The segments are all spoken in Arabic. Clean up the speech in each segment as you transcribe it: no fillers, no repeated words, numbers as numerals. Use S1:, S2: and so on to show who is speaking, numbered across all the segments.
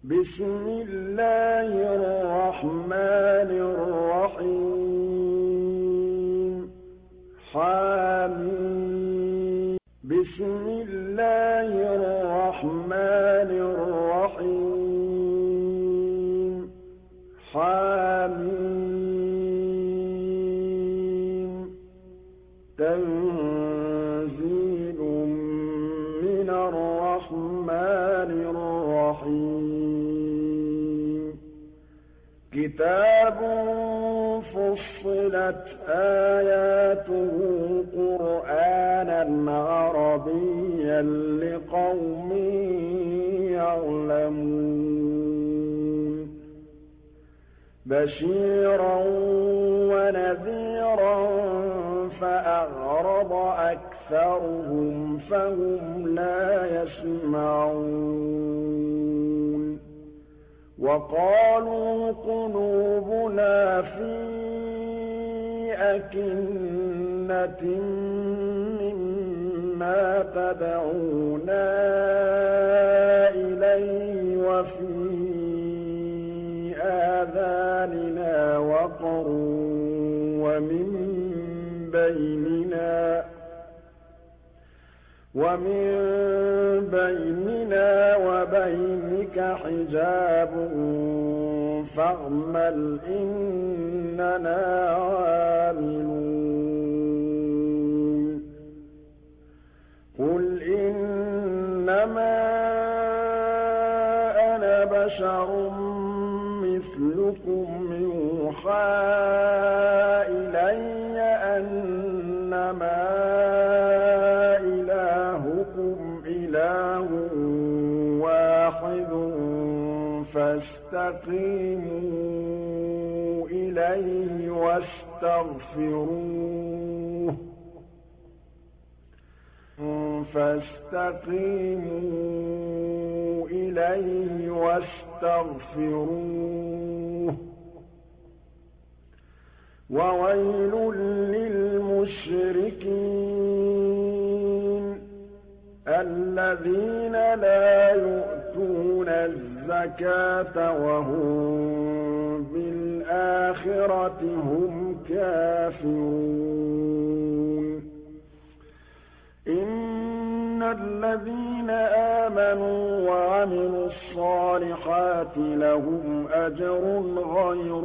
S1: بسم الله الرحمن الرحيم حميم بسم الله الرحمن الرحيم حميم تنزيل من الرحمن الرحيم كتاب فصلت آياته قرآنا عربيا لقوم يعلمون بشيرا ونذيرا فأعرض أكثرهم فهم لا يسمعون وقالوا قلوبنا في أكنة مما تدعونا إليه وفي آذاننا وقر ومن بيننا وبينك حجاب فاعمل إننا عاملون قل إنما أنا بشر مثلكم يوحى إلي أنما إلهكم إله واحد فاستقيموا إليه واستغفروه وويل للمشركين الذين لا يؤتون الزكاة وهم بالآخرة هم كافرون إن الذين آمنوا وعملوا الصالحات لهم أجر غير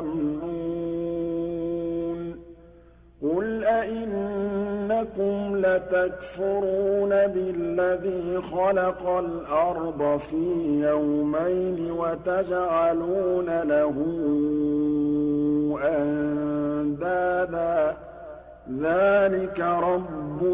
S1: ممنون قل أئنكم لتكفرون بالذي خلق الأرض في يومين وتجعلون له أندادا ذلك رب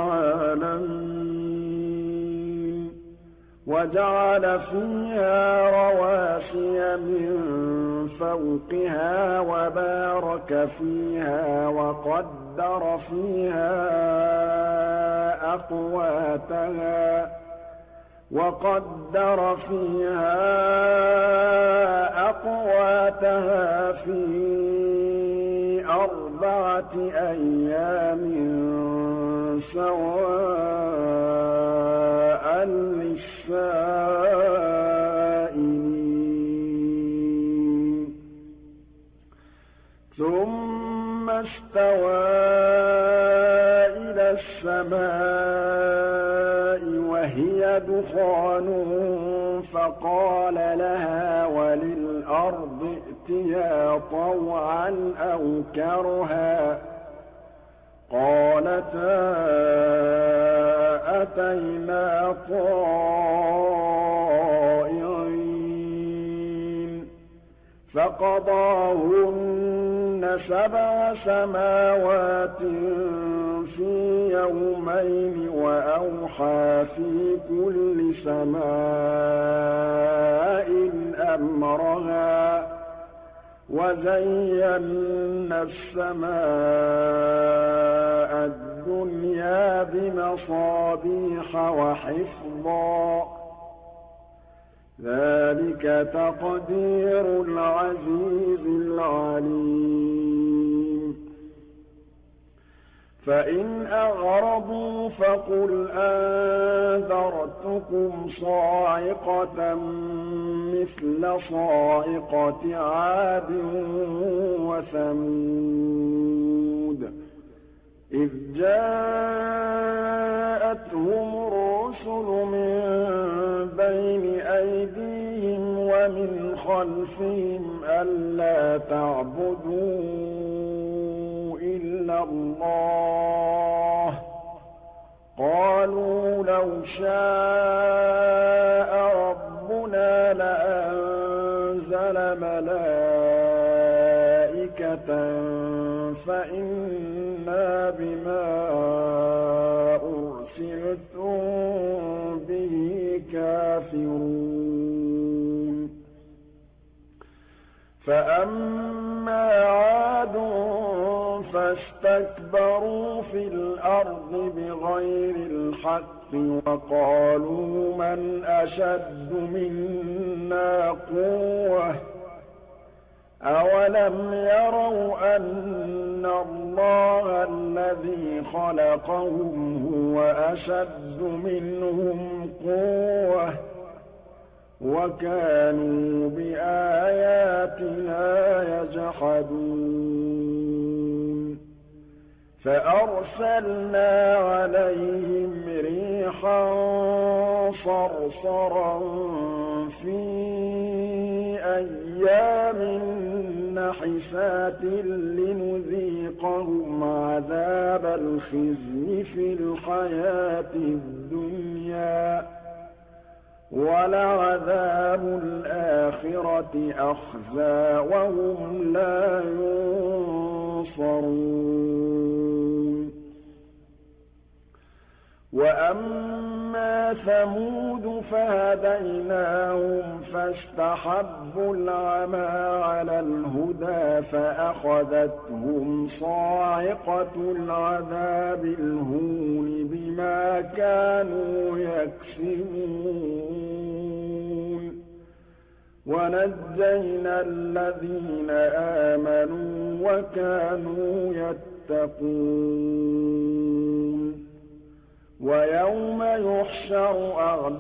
S1: العالمين وجعل فيها رواسي من فوقها وبارك فيها وقدر فيها أقواتها في 4 أيام سواء للسائلين ثم استوى إلى السماء وهي دخان فقال لها وللأرض ائتيا طوعا أو كرها قالتا أتينا طائعين فقضاهن 7 سماوات في يومين وأوحى في كل سماء أمرها وزينا السماء الدنيا بمصابيح وحفظا ذلك تقدير العزيز العليم فإن أعرضوا فقل أنذرتكم صاعقة مثل صاعقة عاد وثمود إذ جاءتهم الرسل من بين أيديهم ومن خلفهم ألا تعبدوا إلا الله قالوا لو شاء ربنا لأنزل ملائكة فإنا بما أرسلتم به كافرون فأما عاد فاستكبروا في الأرض بغير الحق وقالوا من أشد منا قوة أولم يروا أن الله الذي خلقهم هو أشد منهم قوة وكانوا بآياتنا يجحدون فأرسلنا عليهم ريحا صرصرا في أيام نحسات لنذيقهم عذاب الخزي في الحياة الدنيا ولعذاب الآخرة أخزى وهم لا ينصرون وأما ثمود فهديناهم فاستحبوا العمى على الهدى فأخذتهم صاعقة العذاب الهون بما كانوا يكسبون ونجينا الذين آمنوا وكانوا يتقون ويوم يحشر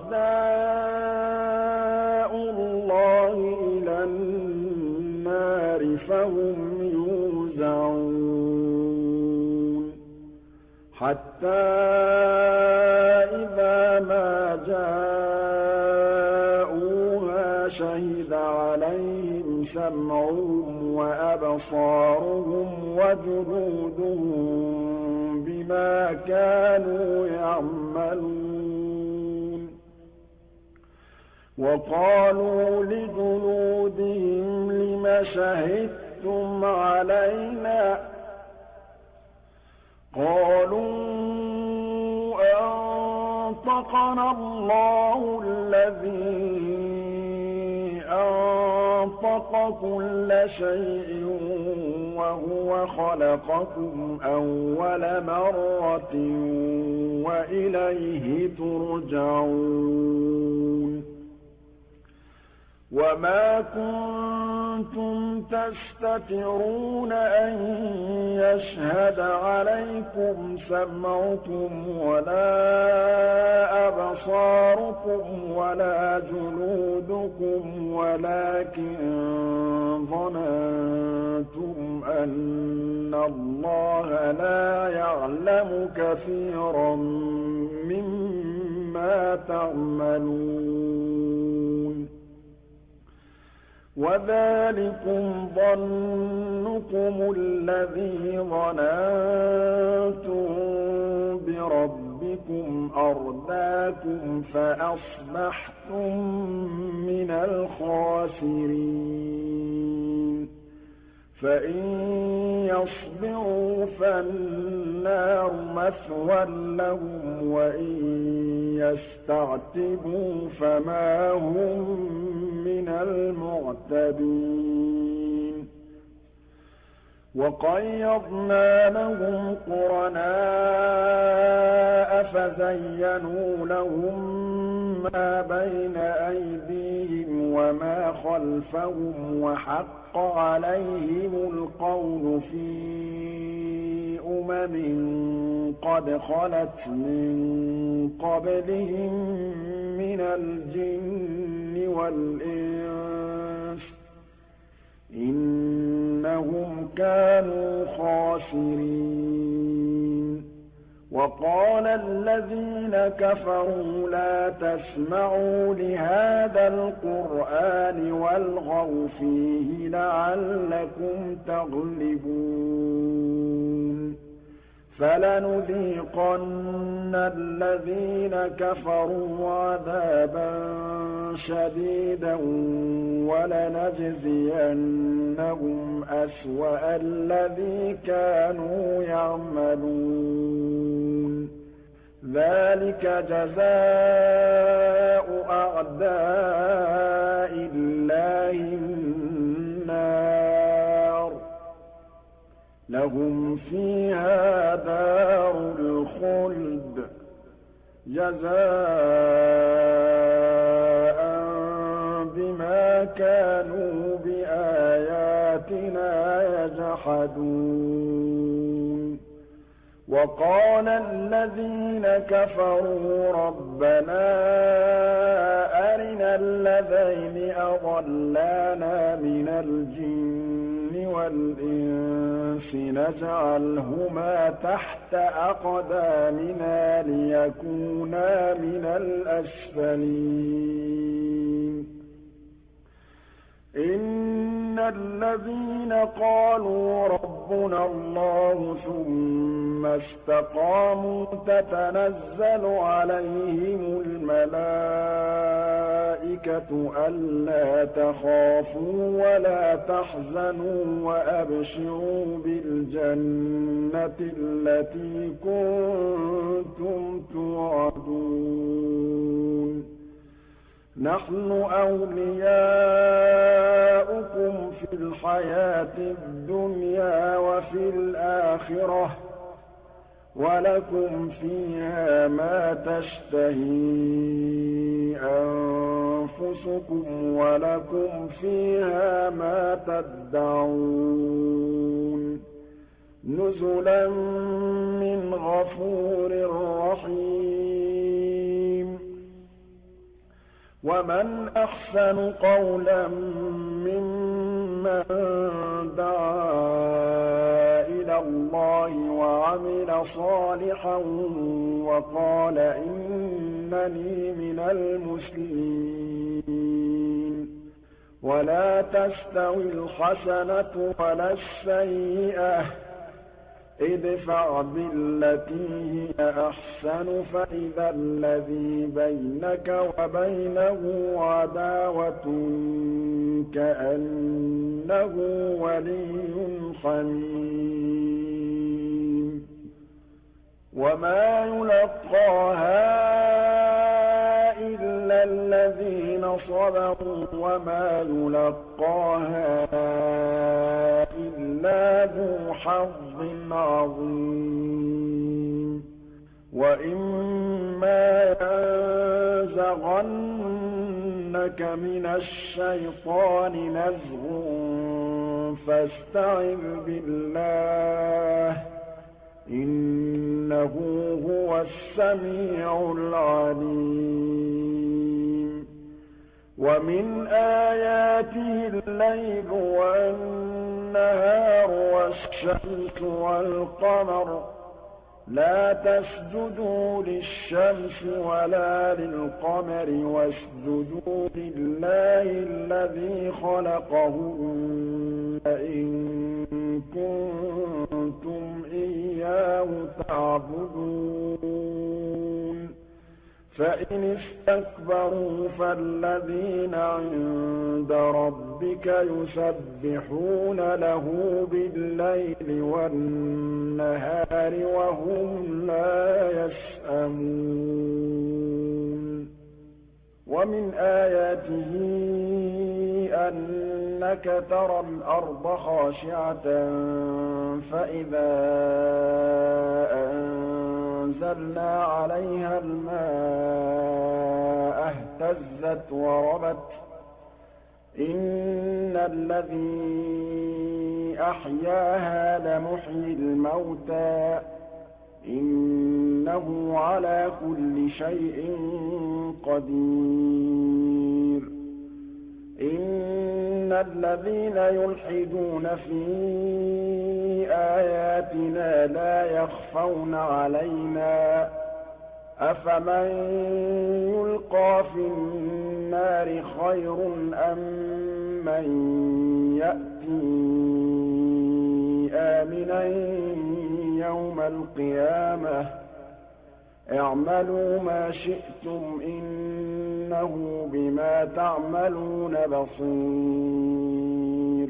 S1: أعداء الله إلى النار فهم يوزعون حتى إذا ما جاءوها شهد عليهم سمعهم وأبصارهم وجلودهم بما كانوا يعملون وقالوا لجلودهم لم شهدتم علينا قالوا أنطقنا الله الذي أنطق كل شيء وهو خلقكم أول مرة وإليه ترجعون وما كنتم تستترون أن يشهد عليكم سمعكم ولا أبصاركم ولا جلودكم ولكن ظننتم أن الله لا يعلم كثيرا مما تعملون وذلكم ظنكم الذي ظننتم بربكم أرداكم فأصبحتم من الخاسرين فإن يصبروا فالنار مثوى لهم وإن يستعتبوا فما هم من المعتدين وقيضنا لهم قرناء فزينوا لهم ما بين أيديهم وما خلفهم وحق عليهم القول في قد خلت من قبلهم من الجن والإنس كانوا خاسرين وقال الذين كفروا لا تسمعوا لهذا القرآن والغوا فيه لعلكم تغلبون فلنذيقن الذين كفروا عذابا شديدا ولنجزينهم أسوأ الذي كانوا يعملون ذلك جزاء أعداء الله النار لهم فيها دار الخلد جزاء بما كانوا بآياتنا يجحدون وقال الذين كفروا ربنا أرنا الذين أضلانا من الجن والإنس نجعلهما تحت أقدامنا ليكونا من الأسفلين إن الذين قالوا ربنا الله ثم استقاموا تتنزل عليهم الملائكة ألا تخافوا ولا تحزنوا وأبشروا بالجنة التي كنتم توعدون نحن أولياؤكم في الحياة الدنيا وفي الآخرة ولكم فيها ما تشتهي أنفسكم ولكم فيها ما تدعون نزلا من غفور رحيم ومن أحسن قولا ممن دعا إلى الله وعمل صالحا وقال إنني من المسلمين ولا تستوي الحسنة ولا السيئة ادفع بالتي هي أحسن فإذا الذي بينك وبينه عداوة كأنه ولي حميم وما يلقاها إلا الذين صبروا وما يلقاها إلا ذو حظ عظيم وإما ينزغنك من الشيطان نزغ فاستعذ بالله إنه هو السميع العليم ومن آياته الليل والنهار والشمس والقمر لا تسجدوا للشمس ولا للقمر واسجدوا لله الذي خلقهن إن كنتم إياه تعبدون فإن استكبروا فالذين عند ربك يسبحون له بالليل والنهار وهم لا يسأمون ومن آياته أنك ترى الأرض خاشعة فإذا أنزلنا عليها الماء اهتزت وربت إن الذي أحياها لمحيي الموتى إنه على كل شيء قدير إن الذين يلحدون في آياتنا لا يخفون علينا أفمن يلقى في النار خير أم من يأتي آمنا يوم القيامة اعملوا ما شئتم إنه بما تعملون بصير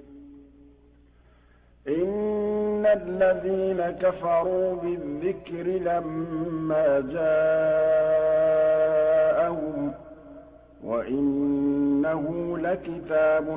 S1: إن الذين كفروا بالذكر لما جاءهم وإنه لكتاب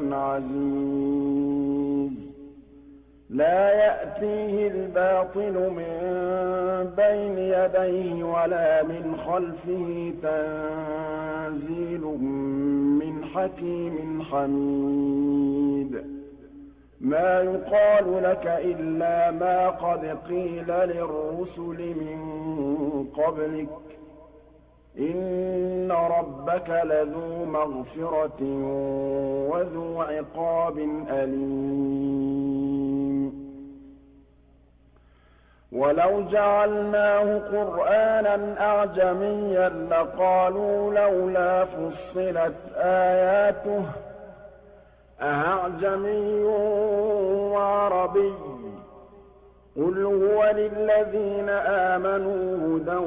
S1: عزيز لا يأتيه الباطل من بين يديه ولا من خلفه تنزيل من حكيم حميد ما يقال لك إلا ما قد قيل للرسل من قبلك إن ربك لذو مغفرة وذو عقاب أليم ولو جعلناه قرآنا أعجميا لقالوا لولا فصلت آياته أأعجمي وعربي قل هو للذين آمنوا هدى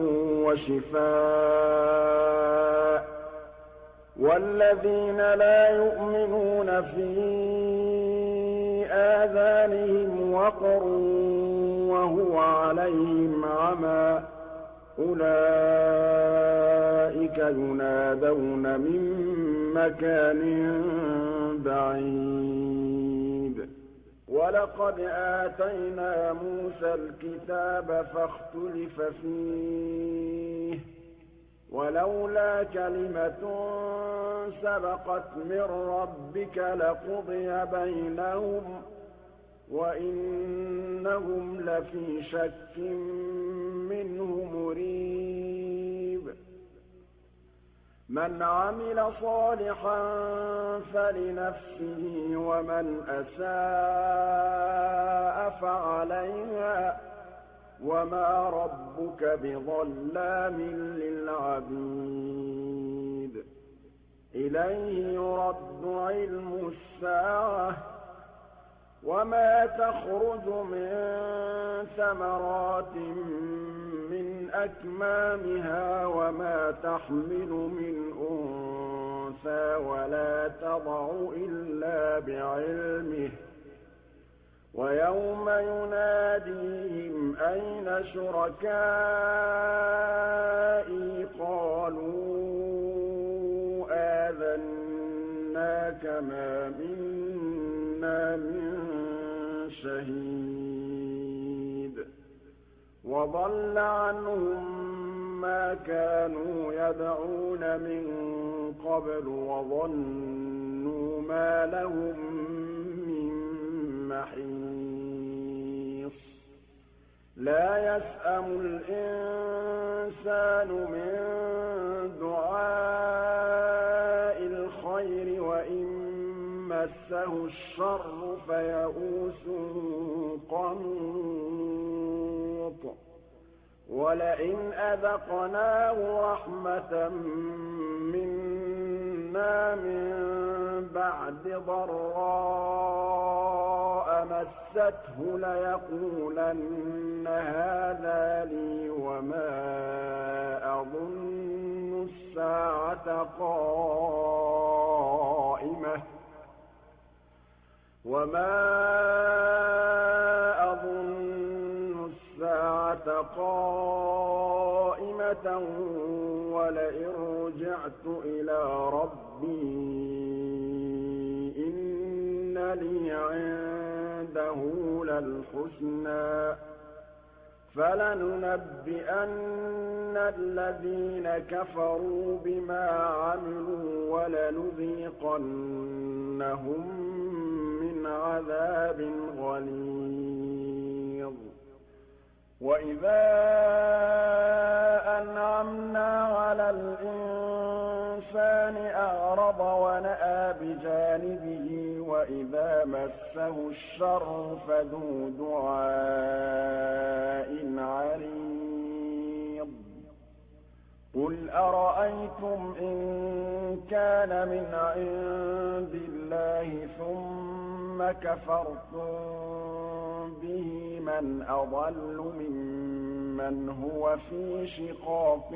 S1: وشفاء والذين لا يؤمنون في آذانهم وقر وهو عليهم عمى أولئك ينادون من مكان بعيد ولقد آتينا موسى الكتاب فاختلف فيه ولولا كلمة سبقت من ربك لقضي بينهم وإنهم لفي شك منه مريب من عمل صالحا فلنفسه ومن أساء فعليها وما ربك بظلام للعبيد إليه يرد علم الساعة وما تخرج من ثمرات من أكمامها وما تحمل من أنثى ولا تضع إلا بعلمه ويوم يناديهم أين شركائي قالوا آذناك ما منا من شهيد وضل عنهم ما كانوا يدعون من قبل وظنوا ما لهم من محيص لا يسأم الإنسان من دعاء الخير وإن مسه الشر فيئوس قنوط ولئن أذقناه رحمة منا من بعد ضراء مسته ليقولن هذا لي وما أظن الساعة قائمة ولئن رجعت إلى ربي إن لي عنده للحسنى فلننبئن الذين كفروا بما عملوا ولنذيقنهم من عذاب غليظ وإذا أنعمنا على الإنسان الإنسان أعرض ونأى بجانبه وإذا مسه الشر فذو دعاء عريض قل أرأيتم إن كان من عند الله ثم كفرتم به من أضل ممن هو في شقاق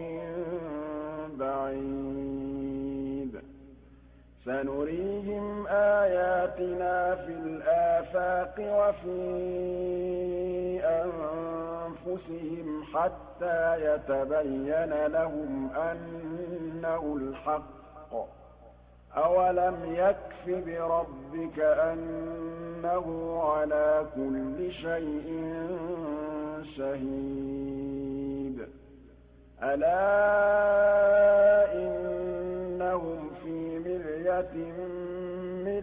S1: بعيد سنريهم آياتنا في الآفاق وفي أنفسهم حتى يتبين لهم أنه الحق أولم يكف بربك أنه على كل شيء شهيد ألا إنهم في مرية من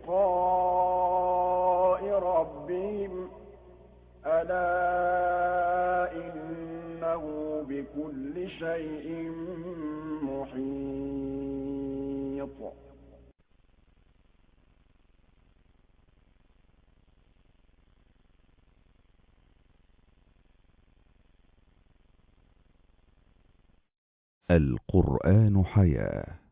S1: لقاء ربهم ألا إنه بكل شيء محيط
S2: القرآن حياة